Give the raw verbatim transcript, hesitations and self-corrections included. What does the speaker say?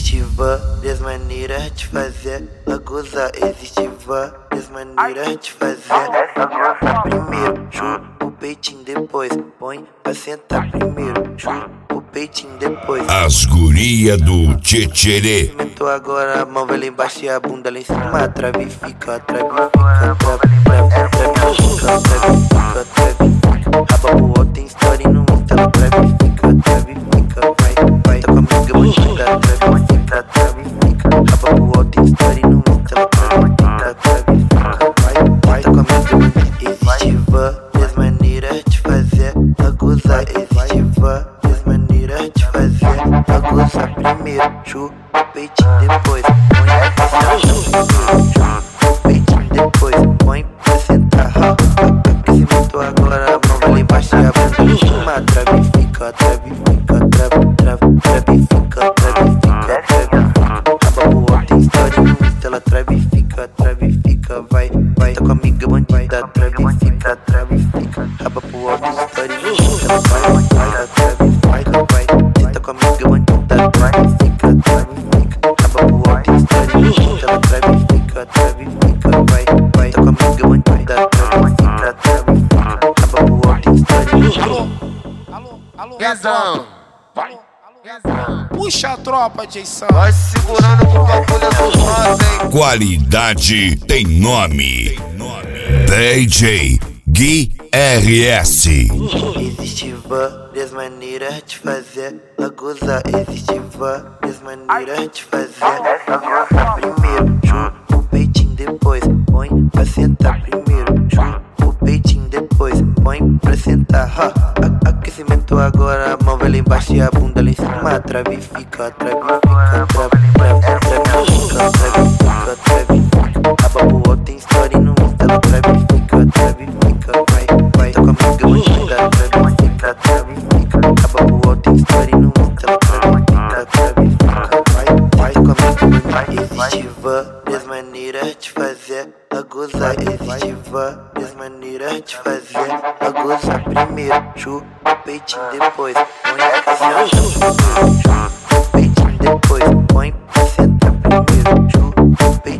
Existe várias maneiras de fazer a gozar. Existe várias maneiras de fazer a gozar. Primeiro, chupa o peitinho, depois põe pra sentar. Primeiro, chupa o peitinho, depois as guria do Tchetcherê. Aumentou agora, a mão vai lá embaixo e a bunda lá em cima. A trave fica, a trave fica, a trave, trave, trave fica, a trave fica, a trave fica. Raba pro alto, tem story no Insta, a trave fica, a trave fica. Vai, vai, tá com a amiga bandida, a trave fica, a trave fica. Raba pro alto, tem story no Insta, a trave fica, a trave fica. Vai, vai, tá com a amiga bandida. Existe várias maneiras de fazer a gozar. Existe várias maneiras de fazer a gozar. Primeiro, chupa o peitinho, depois põe pra sentar. Chupa o peitinho, depois põe pra sentar. Aquecimento agora, a mão vai lá embaixo e a bunda em cima. A trave fica, a trave fica, a trave, trave, trave fica, a trave fica, a trave fica. Raba pro alto, tem story no Insta, ela trave fica, a trave fica. Vai, vai, tá com a amiga bandida, a trave fica, a trave fica. Raba pro alto, tem story no Insta, ela vai, vai, a trave fica, vai. Senta com a amiga bandida, a trave fica, a trave fica. Raba pro alto, tem story no Insta, ela trave fica, a trave fica. Vai, vai, tá com a amiga bandida, a trave fica, a trave fica. Raba pro alto, tem story no Insta. Alô, alô, alô, Guezão, vai, puxa a tropa, Jason. vai segurando que o bagulho é dos nove, hein? Qualidade tem nome. D J Gui R S. Existe várias maneiras de fazer a gozar. Existe várias maneiras de fazer a gozar. Primeiro, chupa o peitinho, depois põe pra sentar. Primeiro, chupa o peitinho, depois põe pra sentar. Ha, a- aquecimento agora, a mão vai lá embaixo e a bunda lá em cima. A trave fica, a trave fica, a trave, trave, trave fica, a trave fica, a trave fica. Raba pro alto, tem story no Insta, a trave fica, a trave fica. Vai, vai, tá com a amiga bandida, a trave fica, a trave fica. Raba pro alto, tem story no Insta, a trave fica, a trave fica. Vai, vai, tá com a amiga bandida. Existe várias maneiras de fazer a gozar. Existe várias maneiras de fazer a gozar. Primeiro, chupa o peitinho, depois põe pra sentar. Chupa o peitinho, depois põe pra sentar. Primeiro, chupa o peitinho.